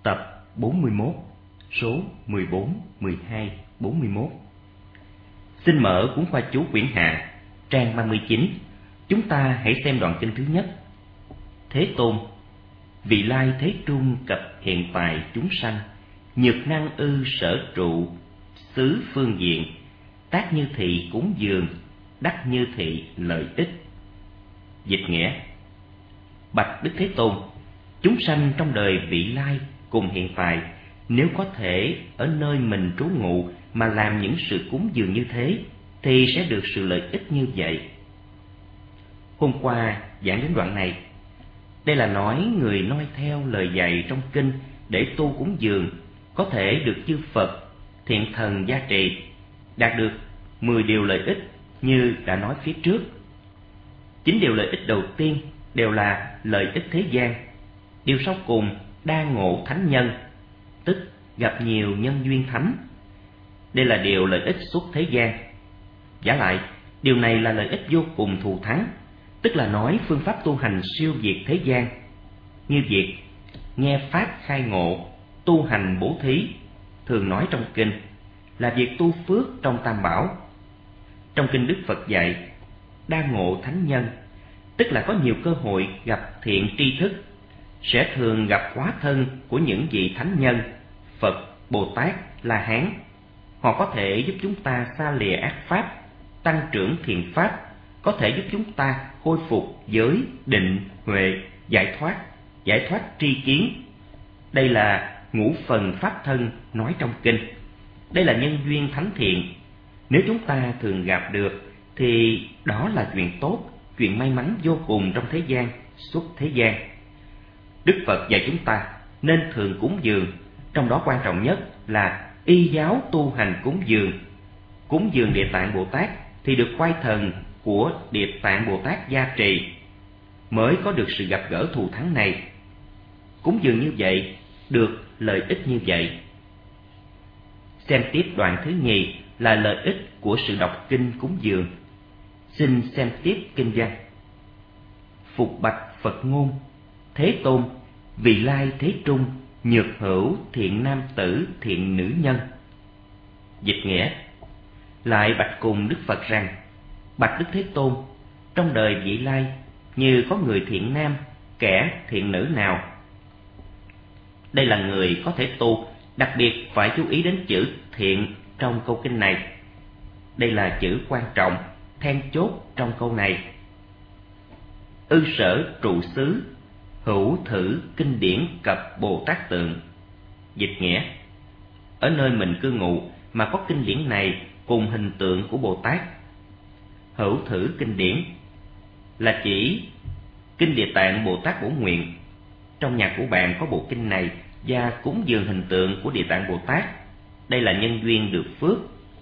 Tập 41, số 14, 12, 41. Xin mở cuốn khoa chú quyển Hạ, trang 39. Chúng ta hãy xem đoạn kinh thứ nhất. Thế Tôn, vị lai thế trung cập hiện tại chúng sanh, nhược năng ư sở trụ, xứ phương diện, tác như thị cúng dường, đắc như thị lợi ích. Dịch nghĩa: Bạch Đức Thế Tôn, chúng sanh trong đời vị lai cùng hiện tại, nếu có thể ở nơi mình trú ngụ mà làm những sự cúng dường như thế, thì sẽ được sự lợi ích như vậy. Hôm qua giảng đến đoạn này. Đây là nói người noi theo lời dạy trong kinh để tu cúng dường có thể được chư Phật, thiện thần gia trì, đạt được 10 điều lợi ích như đã nói phía trước. 9 điều lợi ích đầu tiên đều là lợi ích thế gian. Điều sau cùng đa ngộ thánh nhân, tức gặp nhiều nhân duyên thánh. Đây là điều lợi ích xuất thế gian. Giả lại, điều này là lợi ích vô cùng thù thắng, tức là nói phương pháp tu hành siêu việt thế gian, như việc nghe pháp khai ngộ, tu hành bố thí, thường nói trong kinh, là việc tu phước trong Tam Bảo. Trong kinh Đức Phật dạy đa ngộ thánh nhân, tức là có nhiều cơ hội gặp thiện tri thức, sẽ thường gặp hóa thân của những vị thánh nhân, Phật, Bồ Tát, La Hán. Họ có thể giúp chúng ta xa lìa ác pháp, tăng trưởng thiện pháp, có thể giúp chúng ta khôi phục giới, định, huệ, giải thoát tri kiến. Đây là ngũ phần pháp thân nói trong kinh. Đây là nhân duyên thánh thiện. Nếu chúng ta thường gặp được thì đó là chuyện tốt, chuyện may mắn vô cùng trong thế gian, xuất thế gian. Đức Phật dạy chúng ta nên thường cúng dường, trong đó quan trọng nhất là y giáo tu hành cúng dường. Cúng dường Địa Tạng Bồ Tát thì được oai thần của Địa Tạng Bồ Tát gia trì, mới có được sự gặp gỡ thù thắng này. Cúng dường như vậy, được lợi ích như vậy. Xem tiếp đoạn thứ nhì là lợi ích của sự đọc kinh cúng dường. Xin xem tiếp kinh văn. Phục bạch Phật ngôn, Thế Tôn, vị lai thế trung, nhược hữu thiện nam tử thiện nữ nhân. Dịch nghĩa: Lại bạch cùng Đức Phật rằng, bạch Đức Thế Tôn, trong đời vị lai như có người thiện nam, kẻ thiện nữ nào? Đây là người có thể tu, đặc biệt phải chú ý đến chữ thiện trong câu kinh này. Đây là chữ quan trọng, then chốt trong câu này. Ư sở trụ xứ, hữu thử kinh điển cập Bồ Tát tượng. Dịch nghĩa: Ở nơi mình cư ngụ mà có kinh điển này cùng hình tượng của Bồ Tát. Hữu thử kinh điển là chỉ kinh Địa Tạng Bồ Tát Bổ Nguyện. Trong nhà của bạn có bộ kinh này và cúng dường hình tượng của Địa Tạng Bồ Tát. Đây là nhân duyên được phước.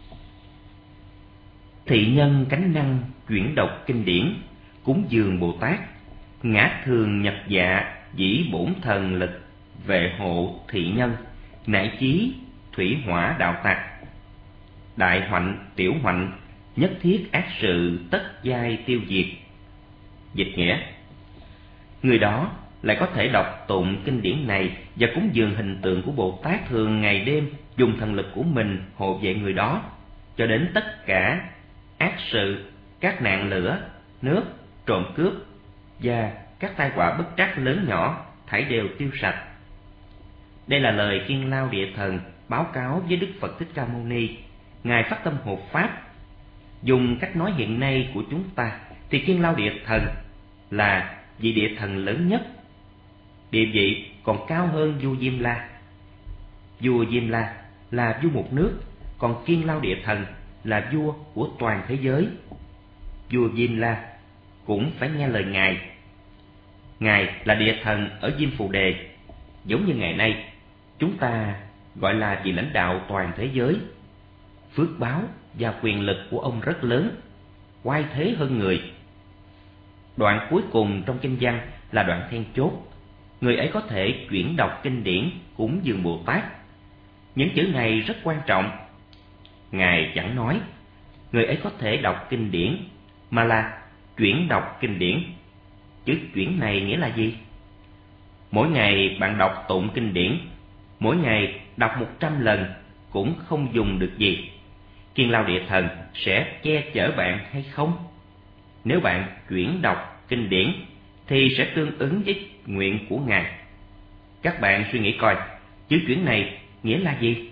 Thị nhân cánh năng chuyển đọc kinh điển, cúng dường Bồ Tát, ngã thường nhập dạ dĩ bổn thần lực, vệ hộ thị nhân, nại chí thủy hỏa đạo tặc, đại hoạnh tiểu hoạnh, nhất thiết ác sự tất giai tiêu diệt. Dịch nghĩa: Người đó lại có thể đọc tụng kinh điển này và cúng dường hình tượng của Bồ Tát thường ngày đêm, dùng thần lực của mình hộ vệ người đó, cho đến tất cả ác sự, các nạn lửa, nước, trộm cướp và các tai họa bất trắc lớn nhỏ thảy đều tiêu sạch. Đây là lời Kiên Lao Địa Thần báo cáo với Đức Phật Thích Ca Mâu Ni. Ngài phát tâm hộ pháp. Dùng cách nói hiện nay của chúng ta thì Kiên Lao Địa Thần là vị địa thần lớn nhất, địa vị còn cao hơn vua Diêm La. Vua Diêm La là vua một nước, còn Kiên Lao Địa Thần là vua của toàn thế giới. Vua Diêm La cũng phải nghe lời Ngài. Ngài là địa thần ở Diêm Phù Đề, giống như ngày nay chúng ta gọi là vị lãnh đạo toàn thế giới. Phước báo và quyền lực của ông rất lớn, oai thế hơn người. Đoạn cuối cùng trong kinh văn là đoạn then chốt. Người ấy có thể chuyển đọc kinh điển cúng dường Bồ Tát. Những chữ này rất quan trọng. Ngài chẳng nói người ấy có thể đọc kinh điển, mà là chuyển đọc kinh điển. Chữ chuyển này nghĩa là gì? Mỗi ngày bạn đọc tụng kinh điển Mỗi ngày đọc 100 lần cũng không dùng được gì. Kiên Lao Địa Thần sẽ che chở bạn hay không? Nếu bạn chuyển đọc kinh điển thì sẽ tương ứng với nguyện của Ngài. Các bạn suy nghĩ coi, chữ chuyển này nghĩa là gì?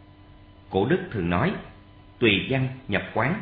Cổ đức thường nói, tùy văn nhập quán,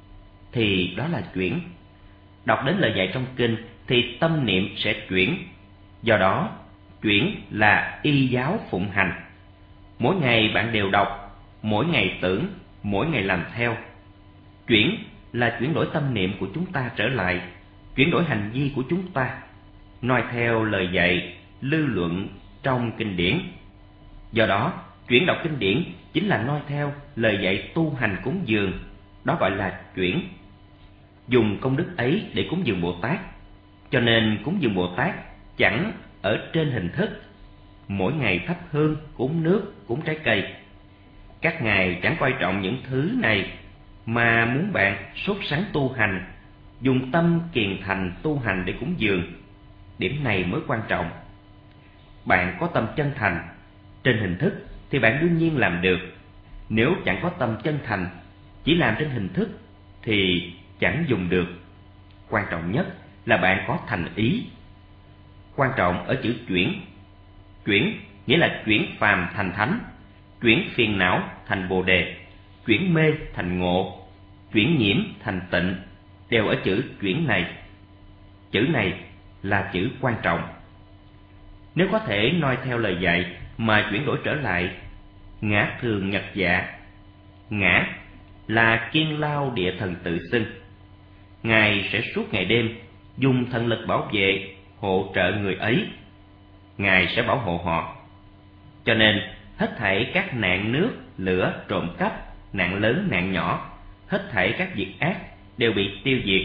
thì đó là chuyển. Đọc đến lời dạy trong kinh thì tâm niệm sẽ chuyển. Do đó, chuyển là y giáo phụng hành. Mỗi ngày bạn đều đọc, mỗi ngày tưởng, mỗi ngày làm theo. Chuyển là chuyển đổi tâm niệm của chúng ta trở lại, chuyển đổi hành vi của chúng ta, noi theo lời dạy, lưu luận trong kinh điển. Do đó, chuyển đọc kinh điển chính là noi theo lời dạy tu hành cúng dường, đó gọi là chuyển. Dùng công đức ấy để cúng dường Bồ Tát, cho nên cúng dường Bồ Tát chẳng ở trên hình thức, mỗi ngày thắp hương, cúng nước, cúng trái cây. Các ngài chẳng quan trọng những thứ này, mà muốn bạn sốt sắng tu hành, dùng tâm kiền thành tu hành để cúng dường. Điểm này mới quan trọng. Bạn có tâm chân thành, trên hình thức thì bạn đương nhiên làm được. Nếu chẳng có tâm chân thành, chỉ làm trên hình thức thì chẳng dùng được. Quan trọng nhất là bạn có thành ý. Quan trọng ở chữ chuyển. Chuyển nghĩa là chuyển phàm thành thánh, chuyển phiền não thành bồ đề, chuyển mê thành ngộ, chuyển nhiễm thành tịnh, đều ở chữ chuyển này. Chữ này là chữ quan trọng. Nếu có thể noi theo lời dạy mà chuyển đổi trở lại, ngã thường nhật dạ. Ngã là Kiên Lao Địa Thần tự xưng. Ngài sẽ suốt ngày đêm dùng thần lực bảo vệ, hộ trợ người ấy. Ngài sẽ bảo hộ họ. Cho nên hết thảy các nạn nước, lửa, trộm cắp, nạn lớn, nạn nhỏ, hết thảy các việc ác đều bị tiêu diệt.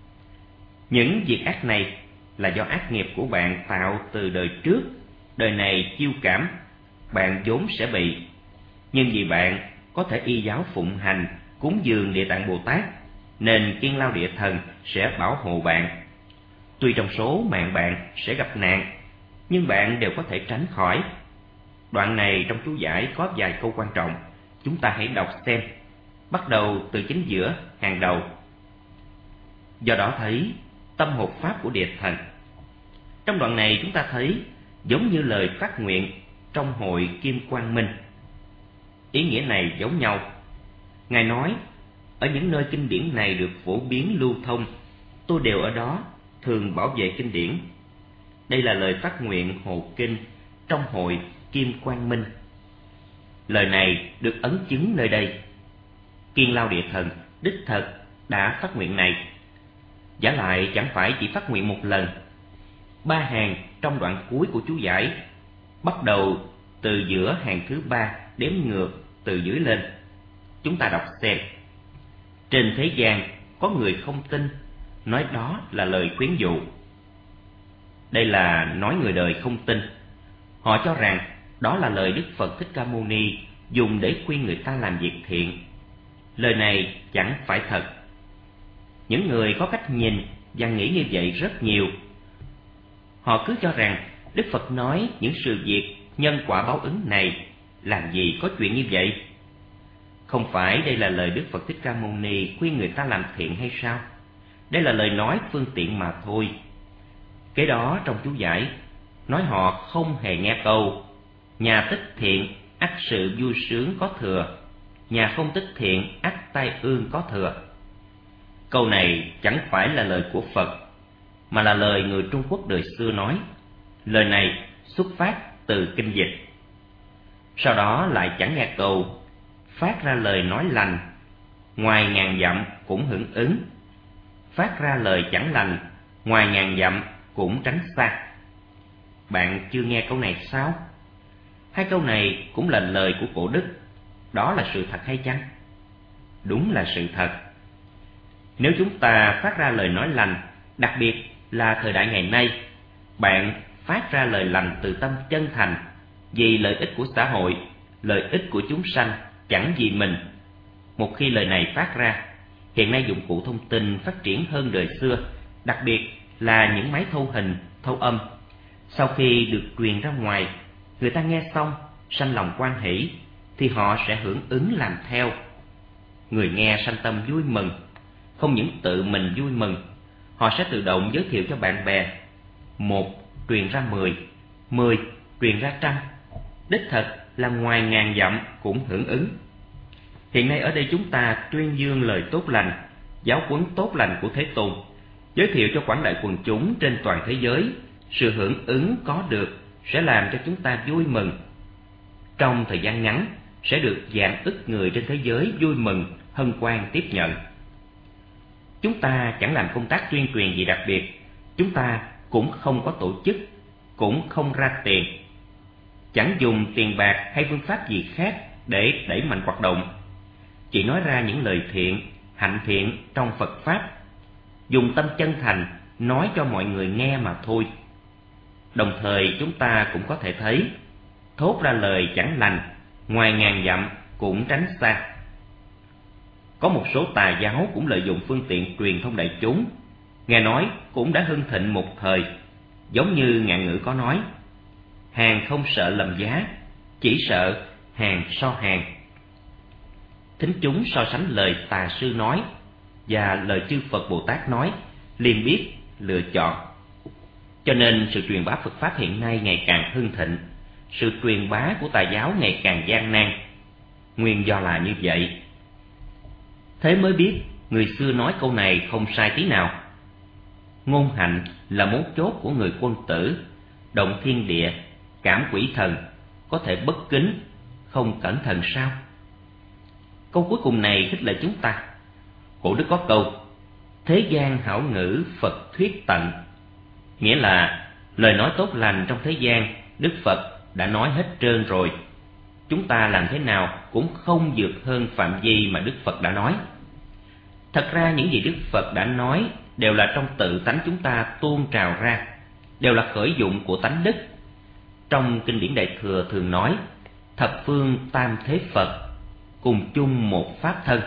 Những việc ác này là do ác nghiệp của bạn tạo từ đời trước, đời này chiêu cảm, bạn vốn sẽ bị. Nhưng vì bạn có thể y giáo phụng hành, cúng dường Địa Tạng Bồ Tát, nên Kiên Lao Địa Thần sẽ bảo hộ bạn. Tuy trong số mạng bạn sẽ gặp nạn, nhưng bạn đều có thể tránh khỏi. Đoạn này trong chú giải có vài câu quan trọng, chúng ta hãy đọc xem, bắt đầu từ chính giữa hàng đầu. Do đó thấy tâm hộ pháp của Địa Thần. Trong đoạn này chúng ta thấy giống như lời phát nguyện trong hội Kim Quang Minh. Ý nghĩa này giống nhau. Ngài nói, ở những nơi kinh điển này được phổ biến lưu thông, tôi đều ở đó, thường bảo vệ kinh điển. Đây là lời phát nguyện hộ kinh trong hội Kim Quang Minh. Lời này được ấn chứng nơi đây. Kiên Lao Địa Thần đích thực đã phát nguyện này. Giả lại chẳng phải chỉ phát nguyện một lần. 3 hàng trong đoạn cuối của chú giải, bắt đầu từ giữa hàng thứ 3 đếm ngược từ dưới lên. Chúng ta đọc xem. Trên thế gian có người không tin, nói đó là lời khuyến dụ. Đây là nói người đời không tin. Họ cho rằng đó là lời Đức Phật Thích Ca Mâu Ni dùng để khuyên người ta làm việc thiện. Lời này chẳng phải thật. Những người có cách nhìn và nghĩ như vậy rất nhiều. Họ cứ cho rằng Đức Phật nói những sự việc nhân quả báo ứng này, làm gì có chuyện như vậy. Không phải đây là lời Đức Phật Thích Ca Mâu Ni khuyên người ta làm thiện hay sao? Đây là lời nói phương tiện mà thôi. Cái đó trong chú giải nói họ không hề nghe câu nhà tích thiện ắt sự vui sướng có thừa, nhà không tích thiện ắt tai ương có thừa. Câu này chẳng phải là lời của Phật, mà là lời người Trung Quốc đời xưa nói. Lời này xuất phát từ kinh dịch. Sau đó lại chẳng nghe câu phát ra lời nói lành, ngoài ngàn dặm cũng hưởng ứng. Phát ra lời chẳng lành, ngoài ngàn dặm cũng tránh xa. Bạn chưa nghe câu này sao? Hai câu này cũng là lời của cổ đức. Đó là sự thật hay chăng? Đúng là sự thật. Nếu chúng ta phát ra lời nói lành, đặc biệt là thời đại ngày nay, bạn phát ra lời lành từ tâm chân thành, vì lợi ích của xã hội, lợi ích của chúng sanh, chẳng vì mình. Một khi lời này phát ra, hiện nay dụng cụ thông tin phát triển hơn đời xưa, đặc biệt là những máy thâu hình, thâu âm. Sau khi được truyền ra ngoài, người ta nghe xong sanh lòng hoan hỷ, thì họ sẽ hưởng ứng làm theo. Người nghe sanh tâm vui mừng, không những tự mình vui mừng, họ sẽ tự động giới thiệu cho bạn bè. 1 truyền ra 10, 10 truyền ra trăm, đích thực là ngoài ngàn dặm cũng hưởng ứng. Hiện nay ở đây chúng ta tuyên dương lời tốt lành, giáo huấn tốt lành của Thế Tôn, giới thiệu cho quảng đại quần chúng trên toàn thế giới. Sự hưởng ứng có được sẽ làm cho chúng ta vui mừng. Trong thời gian ngắn sẽ được vạn ức người trên thế giới vui mừng, hân hoan tiếp nhận. Chúng ta chẳng làm công tác tuyên truyền gì đặc biệt, chúng ta cũng không có tổ chức, cũng không ra tiền, chẳng dùng tiền bạc hay phương pháp gì khác để đẩy mạnh hoạt động, chỉ nói ra những lời thiện, hạnh thiện trong Phật Pháp, dùng tâm chân thành nói cho mọi người nghe mà thôi. Đồng thời chúng ta cũng có thể thấy, thốt ra lời chẳng lành, ngoài ngàn dặm cũng tránh xa. Có một số tà giáo cũng lợi dụng phương tiện truyền thông đại chúng, nghe nói cũng đã hưng thịnh một thời, giống như ngạn ngữ có nói: hàng không sợ lầm giá, chỉ sợ hàng so hàng. Thính chúng so sánh lời tà sư nói và lời chư Phật Bồ Tát nói, liền biết lựa chọn. Cho nên sự truyền bá Phật Pháp hiện nay ngày càng hưng thịnh, sự truyền bá của tà giáo ngày càng gian nan. Nguyên do là như vậy. Thế mới biết người xưa nói câu này không sai tí nào. Ngôn hạnh là mấu chốt của người quân tử, động thiên địa, cảm quỷ thần, có thể bất kính, không cẩn thận sao? Câu cuối cùng này khích lệ chúng ta. Cổ đức có câu: thế gian hảo ngữ Phật thuyết tận, nghĩa là lời nói tốt lành trong thế gian Đức Phật đã nói hết trơn rồi. Chúng ta làm thế nào cũng không vượt hơn phạm vi mà Đức Phật đã nói. Thật ra những gì Đức Phật đã nói đều là trong tự tánh chúng ta tuôn trào ra, đều là khởi dụng của tánh đức. Trong kinh điển Đại Thừa thường nói: thập phương tam thế Phật, cùng chung một pháp thân.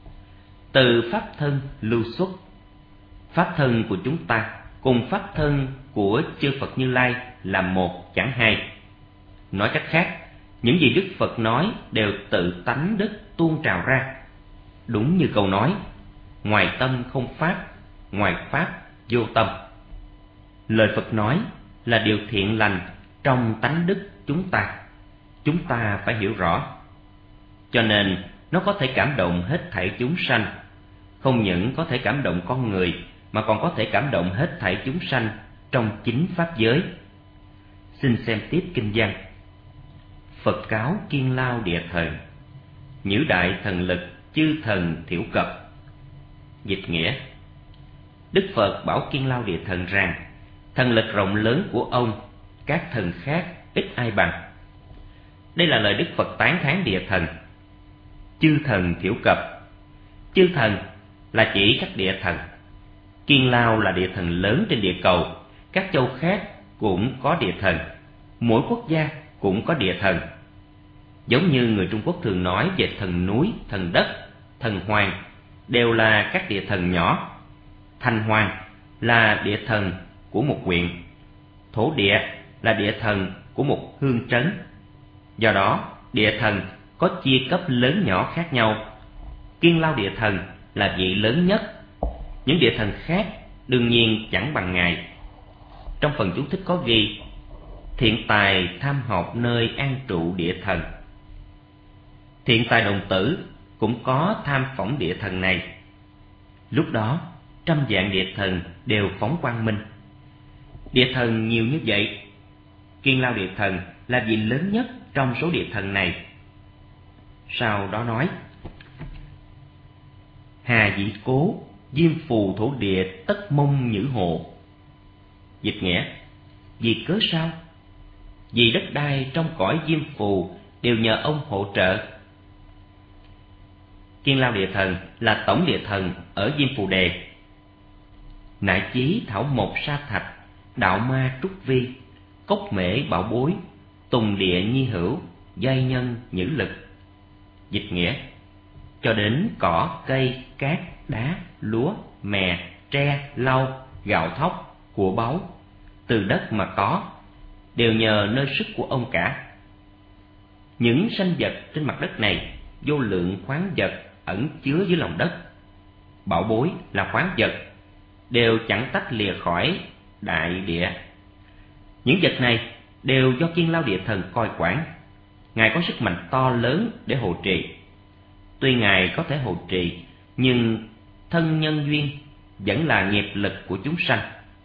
Từ pháp thân lưu xuất, pháp thân của chúng ta cùng pháp thân của chư Phật Như Lai là một chẳng hai. Nói cách khác, những gì Đức Phật nói đều tự tánh đức tuôn trào ra. Đúng như câu nói: ngoài tâm không pháp, ngoài pháp vô tâm. Lời Phật nói là điều thiện lành trong tánh đức chúng ta phải hiểu rõ. Cho nên nó có thể cảm động hết thảy chúng sanh, không những có thể cảm động con người mà còn có thể cảm động hết thảy chúng sanh trong chính pháp giới. Xin xem tiếp kinh văn. Phật cáo Kiên Lao Địa Thần, nhữ đại thần lực chư thần thiểu cập. Dịch nghĩa: Đức Phật bảo Kiên Lao Địa Thần rằng thần lực rộng lớn của ông, các thần khác ít ai bằng. Đây là lời Đức Phật tán thán địa thần. Chư thần thiểu cập, chư thần là chỉ các địa thần. Kiên Lao là địa thần lớn trên địa cầu, các châu khác cũng có địa thần, mỗi quốc gia cũng có địa thần. Giống như người Trung Quốc thường nói về thần núi, thần đất, thần hoàng đều là các địa thần nhỏ. Thành Hoàng là địa thần của một huyện, thổ địa là địa thần của một hương trấn. Do đó, địa thần có chia cấp lớn nhỏ khác nhau. Kiên Lao địa thần là vị lớn nhất, những địa thần khác đương nhiên chẳng bằng ngài. Trong phần chú thích có ghi: thiện tài tham học nơi an trụ địa thần. Thiện tài đồng tử cũng có tham phỏng địa thần này. Lúc đó trăm vạn địa thần đều phóng quang minh. Địa thần nhiều như vậy, Kiên Lao địa thần là vị lớn nhất trong số địa thần này. Sau đó nói: hà dĩ cố, diêm phù thổ địa tất mông nhữ hộ. Dịch nghĩa: vì cớ sao? Vì đất đai trong cõi diêm phù đều nhờ ông hỗ trợ. Kiên Lao địa thần là tổng địa thần ở diêm phù đề. Nại chí thảo mộc sa thạch, đạo ma trúc vi, cốc mễ bảo bối, tùng địa nhi hữu, giai nhân nhữ lực. Dịch nghĩa: cho đến cỏ, cây, cát, đá, lúa, mè, tre, lau, gạo thóc, của báu, từ đất mà có, đều nhờ nơi sức của ông cả. Những sanh vật trên mặt đất này, vô lượng khoáng vật ẩn chứa dưới lòng đất. Bảo bối là khoáng vật, đều chẳng tách lìa khỏi đại địa. Những vật này đều do Kiên Lao Địa Thần coi quản. Ngài có sức mạnh to lớn để hộ trì. Tuy Ngài có thể hộ trì, nhưng thân nhân duyên vẫn là nghiệp lực của chúng sanh.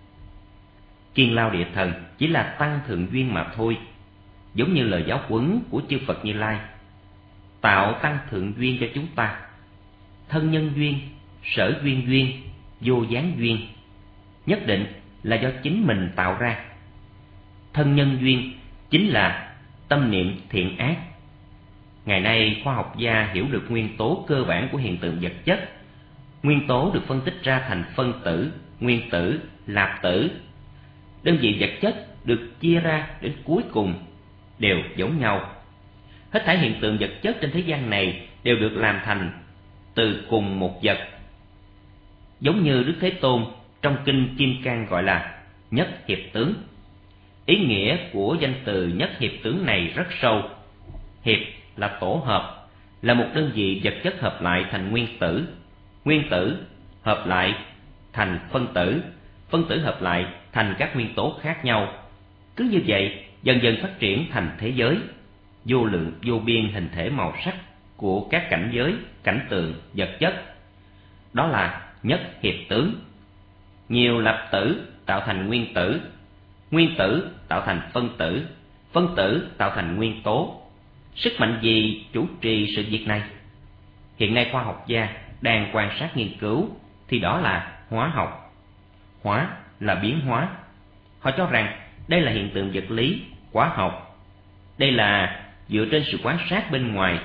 Kiên Lao Địa Thần chỉ là tăng thượng duyên mà thôi, giống như lời giáo huấn của chư Phật Như Lai, tạo tăng thượng duyên cho chúng ta. Thân nhân duyên, sở duyên duyên, vô gián duyên nhất định là do chính mình tạo ra. Thân nhân duyên chính là tâm niệm thiện ác. Ngày nay khoa học gia hiểu được nguyên tố cơ bản của hiện tượng vật chất. Nguyên tố được phân tích ra thành phân tử, nguyên tử, lạp tử. Đơn vị vật chất được chia ra đến cuối cùng đều giống nhau. Hết thảy hiện tượng vật chất trên thế gian này đều được làm thành từ cùng một vật. Giống như Đức Thế Tôn trong kinh Kim Cang gọi là nhất hiệp tướng. Ý nghĩa của danh từ nhất hiệp tướng này rất sâu. Hiệp là tổ hợp, là một đơn vị vật chất hợp lại thành nguyên tử. Nguyên tử hợp lại thành phân tử, phân tử hợp lại thành các nguyên tố khác nhau. Cứ như vậy, dần dần phát triển thành thế giới, vô lượng vô biên hình thể màu sắc của các cảnh giới, cảnh tượng, vật chất. Đó là nhất hiệp tướng. Nhiều lạp tử tạo thành nguyên tử, nguyên tử tạo thành phân tử, phân tử tạo thành nguyên tố. Sức mạnh gì chủ trì sự việc này? Hiện nay khoa học gia đang quan sát nghiên cứu thì đó là hóa học. Hóa là biến hóa. Họ cho rằng đây là hiện tượng vật lý, hóa học. Đây là dựa trên sự quan sát bên ngoài.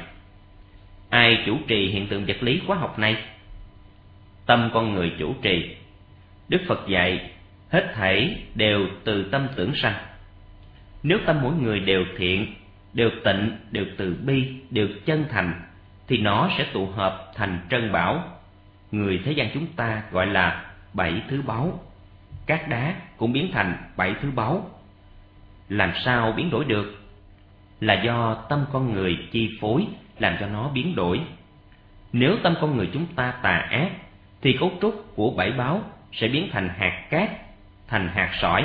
Ai chủ trì hiện tượng vật lý hóa học này? Tâm con người chủ trì. Đức Phật dạy hết thảy đều từ tâm tưởng sanh. Nếu tâm mỗi người đều thiện, đều tịnh, đều từ bi, đều chân thành, thì nó sẽ tụ hợp thành trân bảo. Người thế gian chúng ta gọi là 7 thứ báu. Các đá cũng biến thành 7 thứ báu. Làm sao biến đổi được? Là do tâm con người chi phối làm cho nó biến đổi. Nếu tâm con người chúng ta tà ác, thì cấu trúc của 7 báu sẽ biến thành hạt cát, thành hạt sỏi.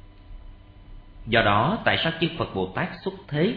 Do đó tại sao chư Phật Bồ Tát xuất thế?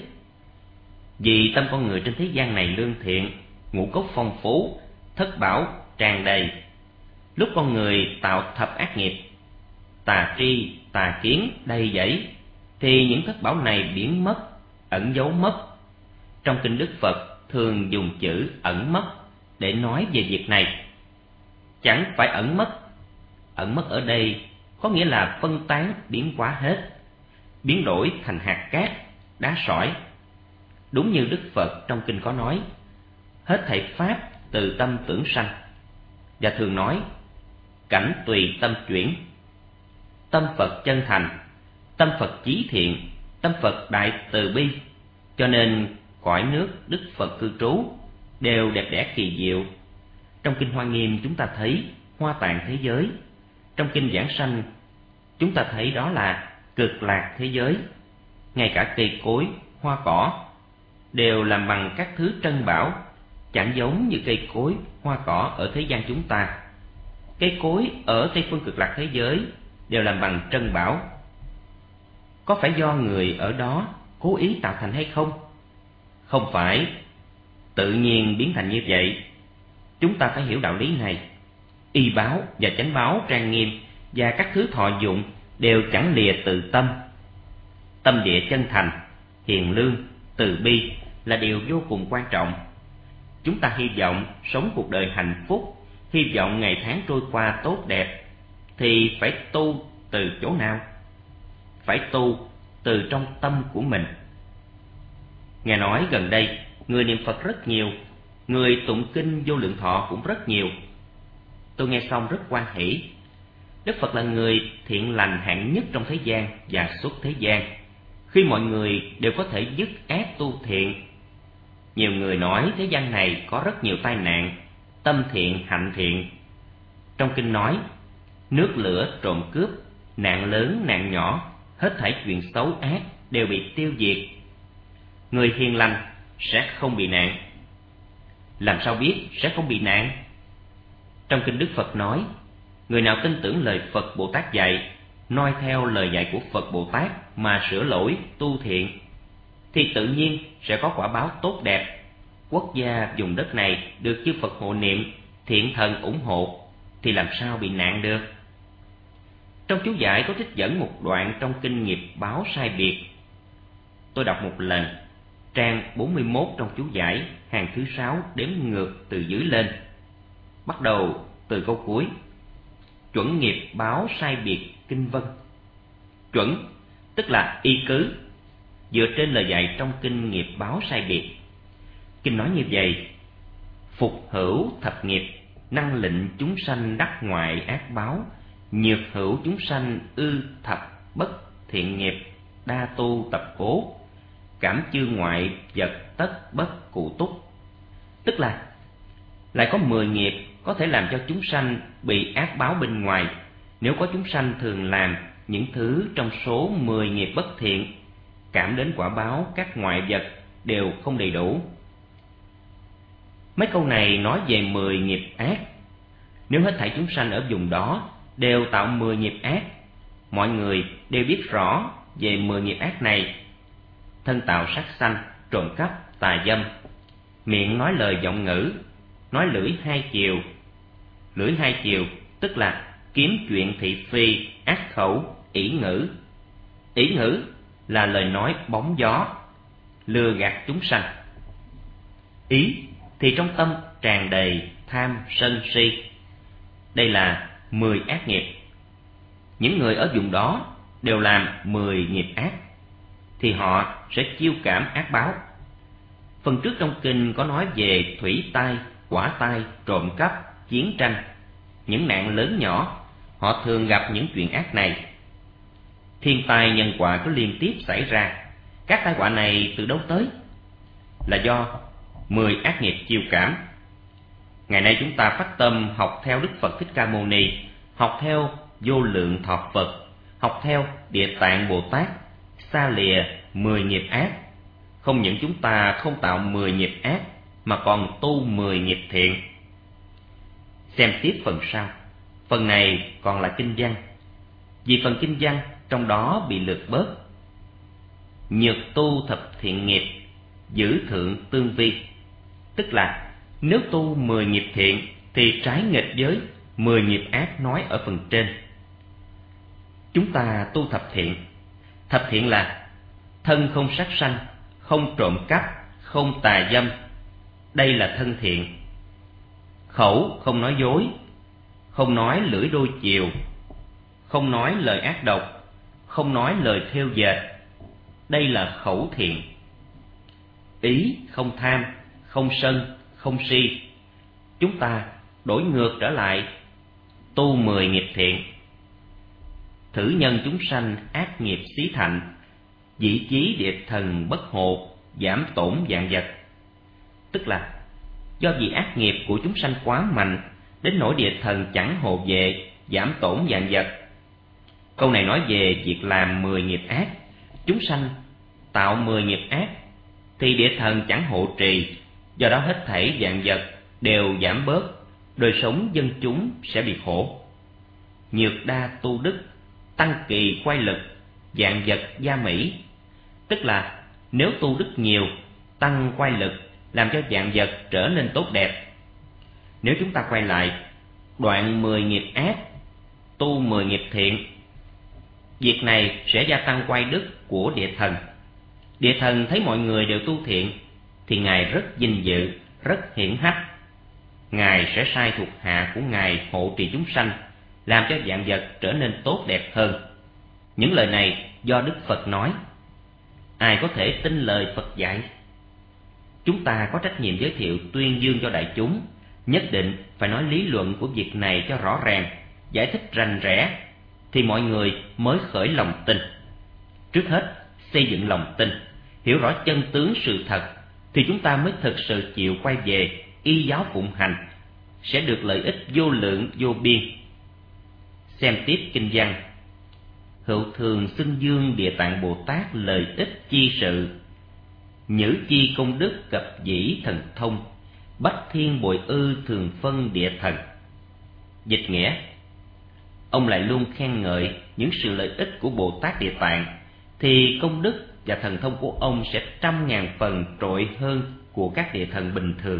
Vì tâm con người trên thế gian này lương thiện, ngũ cốc phong phú, thất bảo tràn đầy. Lúc con người tạo thập ác nghiệp, tà tri, tà kiến đầy dẫy, thì những thất bảo này biến mất, ẩn giấu mất. Trong kinh Đức Phật thường dùng chữ ẩn mất để nói về việc này. Chẳng phải ẩn mất. Ẩn mất ở đây có nghĩa là phân tán, biến hóa hết, biến đổi thành hạt cát, đá sỏi. Đúng như Đức Phật trong kinh có nói, hết thảy pháp từ tâm tưởng sanh. Và thường nói, cảnh tùy tâm chuyển. Tâm Phật chân thành, tâm Phật chí thiện, tâm Phật đại từ bi, cho nên cõi nước Đức Phật cư trú đều đẹp đẽ kỳ diệu. Trong kinh Hoa Nghiêm chúng ta thấy hoa tạng thế giới. Trong kinh Giảng Sanh chúng ta thấy đó là cực lạc thế giới. Ngay cả cây cối, hoa cỏ đều làm bằng các thứ trân bảo, chẳng giống như cây cối, hoa cỏ ở thế gian chúng ta. Cây cối ở Tây phương cực lạc thế giới đều làm bằng trân bảo. Có phải do người ở đó cố ý tạo thành hay không? Không phải, tự nhiên biến thành như vậy. Chúng ta phải hiểu đạo lý này. Y báo và chánh báo trang nghiêm và các thứ thọ dụng đều chẳng lìa từ tâm. Tâm địa chân thành, hiền lương, từ bi là điều vô cùng quan trọng. Chúng ta hy vọng sống cuộc đời hạnh phúc, hy vọng ngày tháng trôi qua tốt đẹp, thì phải tu từ chỗ nào? Phải tu từ trong tâm của mình. Nghe nói gần đây người niệm Phật rất nhiều, người tụng kinh Vô Lượng Thọ cũng rất nhiều. Tôi nghe xong rất hoan hỷ. Đức Phật là người thiện lành hạng nhất trong thế gian và xuất thế gian, khi mọi người đều có thể dứt ác tu thiện. Nhiều người nói thế gian này có rất nhiều tai nạn, tâm thiện, hạnh thiện. Trong kinh nói, nước lửa, trộm cướp, nạn lớn, nạn nhỏ, hết thảy chuyện xấu ác đều bị tiêu diệt. Người hiền lành sẽ không bị nạn. Làm sao biết sẽ không bị nạn? Trong kinh Đức Phật nói, người nào tin tưởng lời Phật Bồ Tát dạy, noi theo lời dạy của Phật Bồ Tát mà sửa lỗi, tu thiện, thì tự nhiên sẽ có quả báo tốt đẹp. Quốc gia vùng đất này được chư Phật hộ niệm, thiện thần ủng hộ, thì làm sao bị nạn được? Trong chú giải có trích dẫn một đoạn trong kinh Nghiệp Báo Sai Biệt. Tôi đọc một lần, trang 41 trong chú giải, hàng thứ 6 đếm ngược từ dưới lên. Bắt đầu từ câu cuối. Chuẩn nghiệp báo sai biệt kinh vân. Chuẩn tức là y cứ, dựa trên lời dạy trong kinh Nghiệp Báo Sai Biệt. Kinh nói như vậy: phục hữu thập nghiệp, năng lệnh chúng sanh đắc ngoại ác báo, nhược hữu chúng sanh ư thập bất thiện nghiệp, đa tu tập cố, cảm chư ngoại vật tất bất cụ túc. Tức là lại có 10 nghiệp có thể làm cho chúng sanh bị ác báo bên ngoài, nếu có chúng sanh thường làm những thứ trong số 10 nghiệp bất thiện, cảm đến quả báo các ngoại vật đều không đầy đủ. Mấy câu này nói về 10 nghiệp ác. Nếu hết thảy chúng sanh ở vùng đó đều tạo 10 nghiệp ác, mọi người đều biết rõ về 10 nghiệp ác này: thân tạo sát sanh, trộm cắp, tà dâm, miệng nói lời vọng ngữ, nói lưỡi hai chiều. Lưỡi hai chiều tức là kiếm chuyện thị phi, ác khẩu, ỷ ngữ. Ỷ ngữ là lời nói bóng gió, lừa gạt chúng sanh. Ý thì trong tâm tràn đầy tham sân si. Đây là 10 ác nghiệp. Những người ở vùng đó đều làm 10 nghiệp ác, thì họ sẽ chiêu cảm ác báo. Phần trước trong kinh có nói về thủy tai, hỏa tai, trộm cắp, chiến tranh, những nạn lớn nhỏ, họ thường gặp những chuyện ác này. Thiên tai nhân quả cứ liên tiếp xảy ra. Các tai họa này từ đâu tới? Là do 10 ác nghiệp chiêu cảm. Ngày nay chúng ta phát tâm học theo Đức Phật Thích Ca Mâu Ni, học theo Vô Lượng Thọ Phật, học theo Địa Tạng Bồ Tát, xa lìa 10 nghiệp ác. Không những chúng ta không tạo 10 nghiệp ác, mà còn tu 10 nghiệp thiện. Xem tiếp phần sau. Phần này còn là kinh văn. Vì phần kinh văn trong đó bị lược bớt. Nhược tu thập thiện nghiệp, giữ thượng tương vi. Tức là nếu tu 10 nghiệp thiện thì trái nghịch với 10 nghiệp ác nói ở phần trên. Chúng ta tu thập thiện. Thập thiện là thân không sát sanh, không trộm cắp, không tà dâm. Đây là thân thiện. Khẩu không nói dối, không nói lưỡi đôi chiều, không nói lời ác độc, không nói lời thêu dệt. Đây là khẩu thiện. Ý không tham, không sân, không si. Chúng ta đổi ngược trở lại, tu 10 nghiệp thiện. Thử nhân chúng sanh ác nghiệp xí thạnh, dĩ chí địa thần bất hộ, giảm tổn vạn vật. Tức là do vì ác nghiệp của chúng sanh quá mạnh, đến nỗi địa thần chẳng hộ vệ, giảm tổn vạn vật. Câu này nói về việc làm 10 nghiệp ác. Chúng sanh tạo 10 nghiệp ác thì địa thần chẳng hộ trì, do đó hết thảy vạn vật đều giảm bớt, đời sống dân chúng sẽ bị khổ. Nhược đa tu đức, tăng kỳ quay lực, vạn vật gia mỹ. Tức là nếu tu đức nhiều, tăng quay lực, làm cho vạn vật trở nên tốt đẹp. Nếu chúng ta quay lại, đoạn 10 nghiệp ác, tu 10 nghiệp thiện, việc này sẽ gia tăng quay đức của địa thần. Địa thần thấy mọi người đều tu thiện thì Ngài rất vinh dự, rất hiển hách. Ngài sẽ sai thuộc hạ của Ngài hộ trì chúng sanh, làm cho vạn vật trở nên tốt đẹp hơn. Những lời này do Đức Phật nói. Ai có thể tin lời Phật dạy? Chúng ta có trách nhiệm giới thiệu tuyên dương cho đại chúng, nhất định phải nói lý luận của việc này cho rõ ràng, giải thích rành rẽ, thì mọi người mới khởi lòng tin. Trước hết, xây dựng lòng tin, hiểu rõ chân tướng sự thật, thì chúng ta mới thực sự chịu quay về y giáo phụng hành, sẽ được lợi ích vô lượng vô biên. Xem tiếp kinh văn. Hữu thường xưng dương Địa Tạng Bồ Tát lời ích chi sự, nhữ chi công đức cập dĩ thần thông, bách thiên bội ư thường phân địa thần. Dịch nghĩa: ông lại luôn khen ngợi những sự lợi ích của Bồ Tát Địa Tạng, thì công đức và thần thông của ông sẽ 100.000 phần trội hơn của các địa thần bình thường.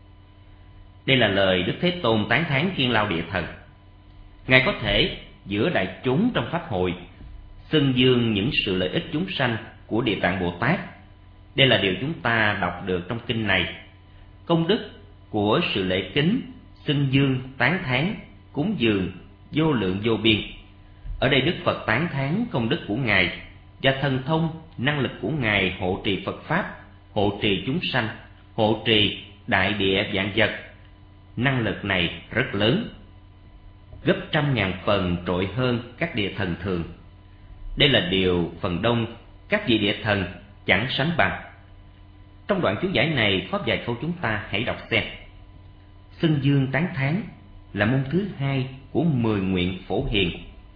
Đây là lời Đức Thế Tôn tán thán Kiên Lao Địa Thần. Ngài có thể giữa đại chúng trong pháp hội xưng dương những sự lợi ích chúng sanh của Địa Tạng Bồ Tát. Đây là điều chúng ta đọc được trong kinh này. Công đức của sự lễ kính, xưng dương, tán thán, cúng dường vô lượng vô biên. Ở đây Đức Phật tán thán công đức của Ngài và thần thông, năng lực của Ngài hộ trì Phật Pháp, hộ trì chúng sanh, hộ trì đại địa vạn vật. Năng lực này rất lớn, gấp 100.000 phần trội hơn các địa thần thường. Đây là điều phần đông các vị địa thần chẳng sánh bằng. Trong đoạn chú giải này có vài câu chúng ta hãy đọc xem. Xưng dương tán thán là môn thứ 2 của 10 nguyện phổ hiền.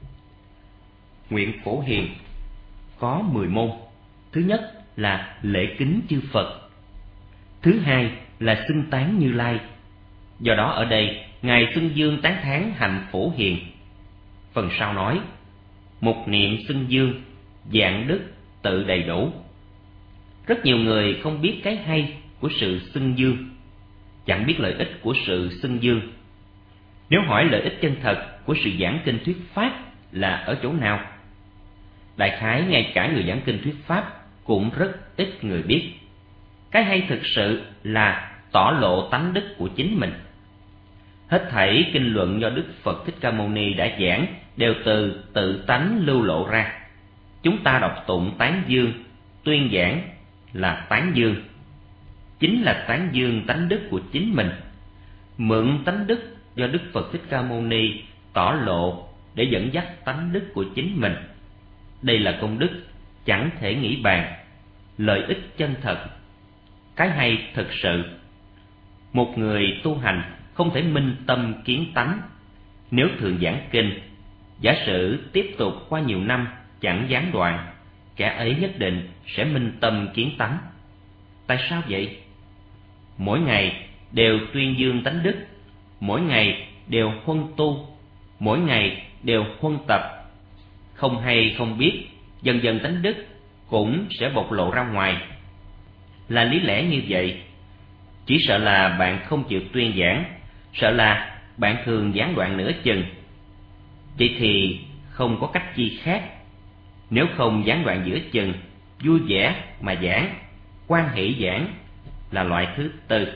Nguyện phổ hiền có 10 môn. Thứ nhất là lễ kính chư Phật. Thứ hai là xưng tán Như Lai. Do đó ở đây Ngài xưng dương tán thán hạnh phổ hiền. Phần sau nói: một niệm xưng dương, vạn đức tự đầy đủ. Rất nhiều người không biết cái hay của sự xưng dương, chẳng biết lợi ích của sự xưng dương. Nếu hỏi lợi ích chân thật của sự giảng kinh thuyết pháp là ở chỗ nào, đại khái ngay cả người giảng kinh thuyết pháp cũng rất ít người biết. Cái hay thực sự là tỏ lộ tánh đức của chính mình. Hết thảy kinh luận do Đức Phật Thích Ca Mâu Ni đã giảng đều từ tự tánh lưu lộ ra. Chúng ta đọc tụng tán dương, tuyên giảng là tán dương, chính là tán dương tánh đức của chính mình, mượn tánh đức do Đức Phật Thích Ca Mâu Ni tỏ lộ để dẫn dắt tánh đức của chính mình. Đây là công đức chẳng thể nghĩ bàn, lợi ích chân thật, cái hay thực sự. Một người tu hành không thể minh tâm kiến tánh. Nếu thường giảng kinh, giả sử tiếp tục qua nhiều năm chẳng gián đoạn, kẻ ấy nhất định sẽ minh tâm kiến tánh. Tại sao vậy? Mỗi ngày đều tuyên dương tánh đức, mỗi ngày đều huân tu, mỗi ngày đều huân tập. Không hay không biết, dần dần tánh đức cũng sẽ bộc lộ ra ngoài. Là lý lẽ như vậy. Chỉ sợ là bạn không chịu tuyên giảng, sợ là bạn thường gián đoạn nửa chừng. Vậy thì không có cách chi khác. Nếu không gián đoạn giữa chừng, vui vẻ mà giảng, hoan hỷ giảng là loại thứ tư.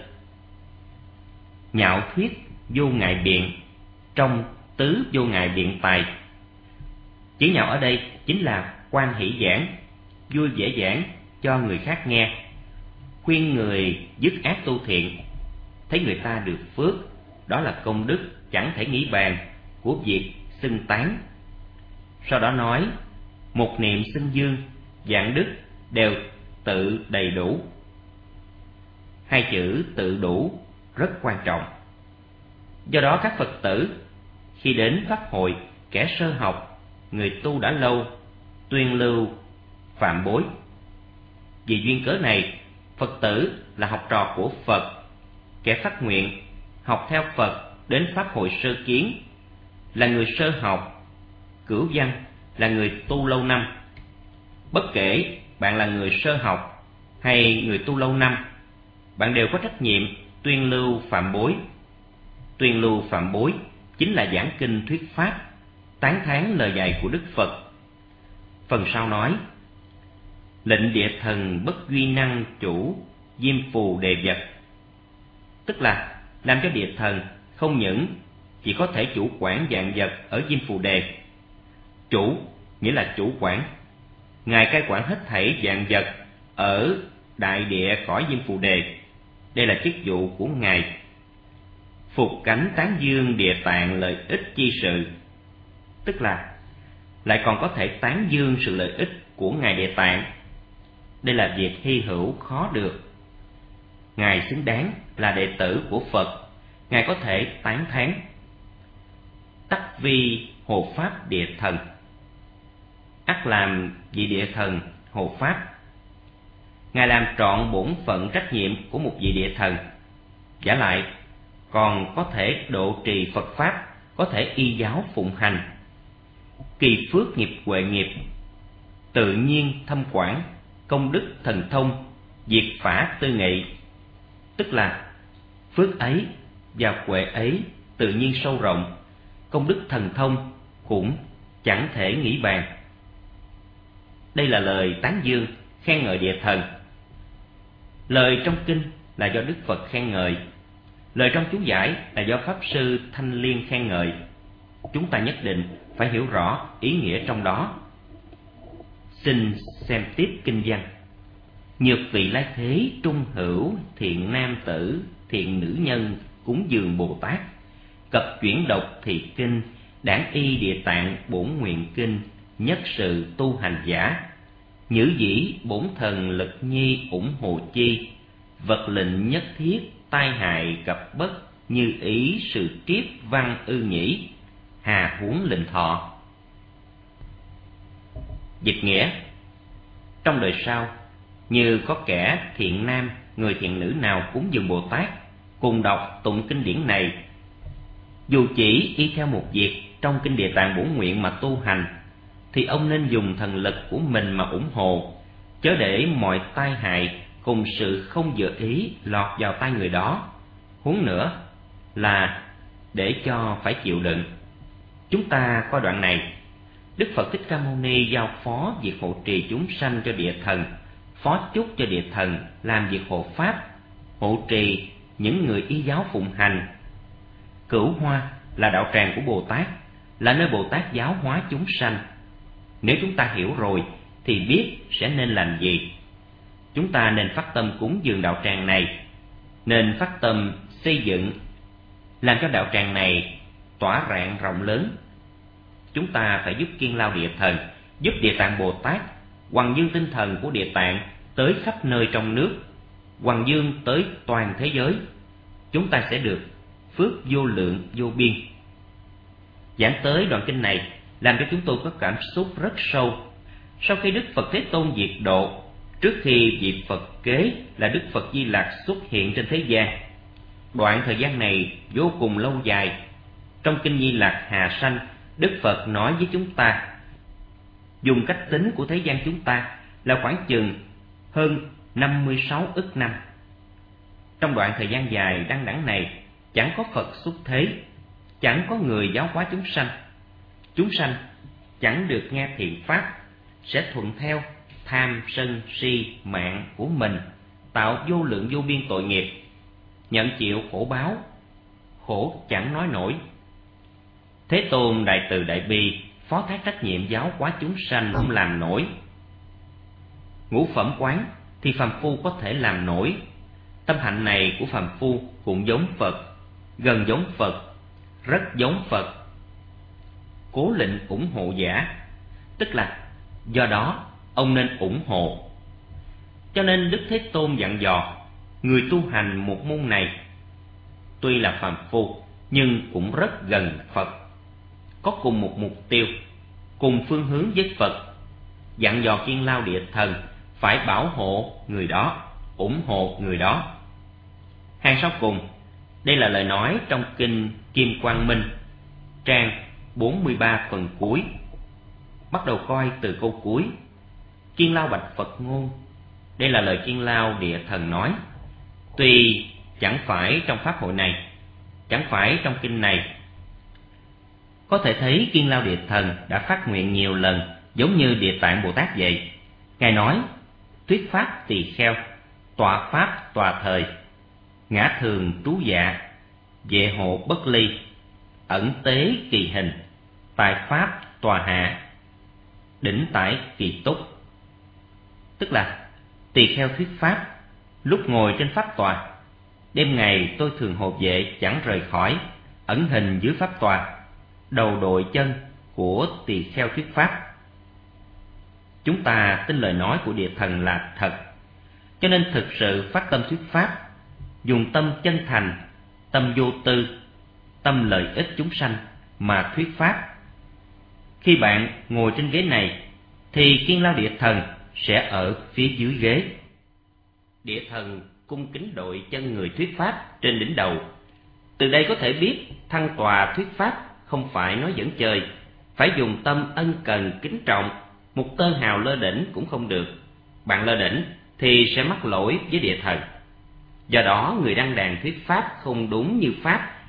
Nhạo thuyết vô ngại biện, trong tứ vô ngại biện tài. Chữ nhạo ở đây chính là hoan hỷ giảng, vui vẻ giảng cho người khác nghe, khuyên người dứt ác tu thiện, thấy người ta được phước. Đó là công đức chẳng thể nghĩ bàn của việc xưng tán. Sau đó nói: một niệm xưng dương, vạn đức đều tự đầy đủ. Hai chữ tự đủ rất quan trọng. Do đó các Phật tử khi đến pháp hội, kẻ sơ học, người tu đã lâu, tuyên lưu phạm bối. Vì duyên cớ này, Phật tử là học trò của Phật, kẻ phát nguyện học theo Phật đến pháp hội sơ kiến, là người sơ học, cửu văn là người tu lâu năm. Bất kể bạn là người sơ học hay người tu lâu năm, bạn đều có trách nhiệm tuyên lưu phạm bối. Tuyên lưu phạm bối chính là giảng kinh thuyết pháp, tán thán lời dạy của Đức Phật. Phần sau nói: lệnh địa thần bất duy năng chủ, diêm phù đề vật. Tức là làm cho địa thần không những chỉ có thể chủ quản vạn vật ở diêm phù đề. Chủ nghĩa là chủ quản, Ngài cai quản hết thảy vạn vật ở đại địa cõi diêm phù đề. Đây là chức vụ của Ngài. Phục cánh tán dương địa tạng lợi ích chi sự, tức là lại còn có thể tán dương sự lợi ích của Ngài Địa Tạng. Đây là việc hy hữu khó được. Ngài xứng đáng là đệ tử của Phật, Ngài có thể tán thán. Tắc vi hộ pháp địa thần, ắt làm vị địa thần hộ pháp. Ngài làm trọn bổn phận trách nhiệm của một vị địa thần. Vả lại còn có thể độ trì Phật Pháp, có thể y giáo phụng hành. Kỳ phước nghiệp huệ nghiệp, tự nhiên thâm quản, công đức thần thông, diệt phả tư nghị. Tức là phước ấy và huệ ấy tự nhiên sâu rộng, công đức thần thông cũng chẳng thể nghĩ bàn. Đây là lời tán dương, khen ngợi địa thần. Lời trong kinh là do Đức Phật khen ngợi, lời trong chú giải là do Pháp Sư Thanh Liên khen ngợi. Chúng ta nhất định phải hiểu rõ ý nghĩa trong đó. Xin xem tiếp kinh văn. Nhược vị lai thế trung hữu, thiện nam tử, thiện nữ nhân, cúng dường Bồ Tát. Cập chuyển độc thị kinh, đản y địa tạng bổn nguyện kinh, nhất sự tu hành giả. Nhữ dĩ bổn thần lực nhi ủng hộ chi, vật lệnh nhất thiết tai hại gặp bất, như ý sự kiếp văn ư nhĩ, hà huống lệnh thọ. Dịch nghĩa: trong đời sau, như có kẻ thiện nam, người thiện nữ nào cúng dường Bồ Tát, cùng đọc tụng kinh điển này, dù chỉ y theo một việc trong kinh Địa Tạng Bổn Nguyện mà tu hành, thì ông nên dùng thần lực của mình mà ủng hộ, chớ để mọi tai hại cùng sự không dự ý lọt vào tai người đó, huống nữa là để cho phải chịu đựng. Chúng ta coi đoạn này, Đức Phật Thích Ca Mâu Ni giao phó việc hộ trì chúng sanh cho địa thần, phó chúc cho địa thần làm việc hộ pháp, hộ trì những người y giáo phụng hành. Cửu Hoa là đạo tràng của Bồ Tát, là nơi Bồ Tát giáo hóa chúng sanh. Nếu chúng ta hiểu rồi thì biết sẽ nên làm gì. Chúng ta nên phát tâm cúng dường đạo tràng này, nên phát tâm xây dựng, làm cho đạo tràng này tỏa rạng rộng lớn. Chúng ta phải giúp Kiên Lao Địa Thần, giúp Địa Tạng Bồ Tát hoằng dương tinh thần của Địa Tạng tới khắp nơi trong nước, hoằng dương tới toàn thế giới. Chúng ta sẽ được phước vô lượng vô biên. Giảng tới đoạn kinh này làm cho chúng tôi có cảm xúc rất sâu. Sau khi Đức Phật Thế Tôn diệt độ, trước khi vị Phật kế là Đức Phật Di Lặc xuất hiện trên thế gian, đoạn thời gian này vô cùng lâu dài. Trong kinh Di Lặc Hà Sanh, Đức Phật nói với chúng ta, dùng cách tính của thế gian chúng ta là khoảng chừng hơn 56 ức năm. Trong đoạn thời gian dài đăng đẳng này, chẳng có Phật xuất thế, chẳng có người giáo hóa chúng sanh. Chúng sanh chẳng được nghe thiện pháp, sẽ thuận theo tham sân si mạng của mình, tạo vô lượng vô biên tội nghiệp, nhận chịu khổ báo, khổ chẳng nói nổi. Thế Tôn đại từ đại bi, phó thác trách nhiệm giáo hóa chúng sanh không làm nổi. Ngũ phẩm quán thì phàm phu có thể làm nổi. Tâm hạnh này của phàm phu cũng giống Phật, gần giống Phật, rất giống Phật. Cố lệnh ủng hộ giả, tức là do đó ông nên ủng hộ. Cho nên Đức Thế Tôn dặn dò người tu hành một môn này, tuy là phàm phu nhưng cũng rất gần Phật, có cùng một mục tiêu, cùng phương hướng với Phật. Dặn dò Kiên Lao Địa Thần phải bảo hộ người đó, ủng hộ người đó. Hàng sau cùng, đây là lời nói trong kinh Kim Quang Minh, trang 43 phần cuối. Bắt đầu coi từ câu cuối. Kiên Lao bạch Phật ngôn. Đây là lời Kiên Lao Địa Thần nói. Tuy chẳng phải trong pháp hội này, chẳng phải trong kinh này, có thể thấy Kiên Lao Địa Thần đã phát nguyện nhiều lần, giống như Địa Tạng Bồ Tát vậy. Ngài nói: thuyết pháp tỳ kheo, tọa pháp tòa thời, ngã thường trú dạ, vệ hộ bất ly, ẩn tế kỳ hình, tài pháp tòa hạ, đỉnh tải kỳ túc. Tức là tỳ kheo thuyết pháp, lúc ngồi trên pháp tòa, đêm ngày tôi thường hộ vệ chẳng rời khỏi, ẩn hình dưới pháp tòa, đầu đội chân của tỳ kheo thuyết pháp. Chúng ta tin lời nói của Địa Thần là thật, cho nên thực sự phát tâm thuyết pháp, dùng tâm chân thành, tâm vô tư, tâm lợi ích chúng sanh mà thuyết pháp. Khi bạn ngồi trên ghế này thì Kiên Lao Địa Thần sẽ ở phía dưới ghế. Địa thần cung kính đội chân người thuyết pháp trên đỉnh đầu. Từ đây có thể biết thăng tòa thuyết pháp không phải nói giỡn chơi, phải dùng tâm ân cần kính trọng, một tơ hào lơ đễnh cũng không được. Bạn lơ đễnh thì sẽ mắc lỗi với địa thần. Do đó người đăng đàn thuyết pháp không đúng như pháp